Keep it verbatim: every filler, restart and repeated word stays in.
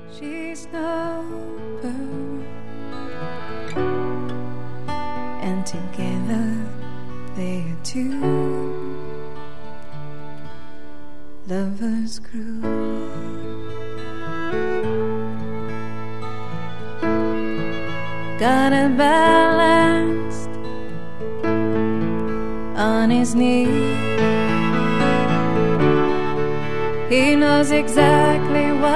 she's no bird, and together they are two lovers grew. Got a balanced on his knee. He knows exactly what